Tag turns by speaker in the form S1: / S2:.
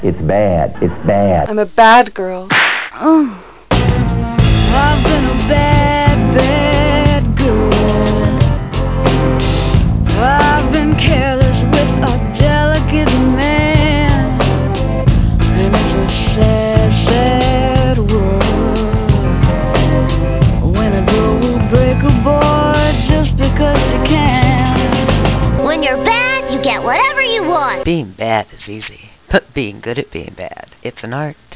S1: It's bad. It's bad.
S2: I'm a bad girl.
S3: I've been a bad, bad girl. I've been careless with a delicate man, and it's a sad, sad world when a girl will break a boy just because she can.
S4: When you're bad, you get whatever you want.
S5: Being bad is easy, but being good at being bad, it's an art.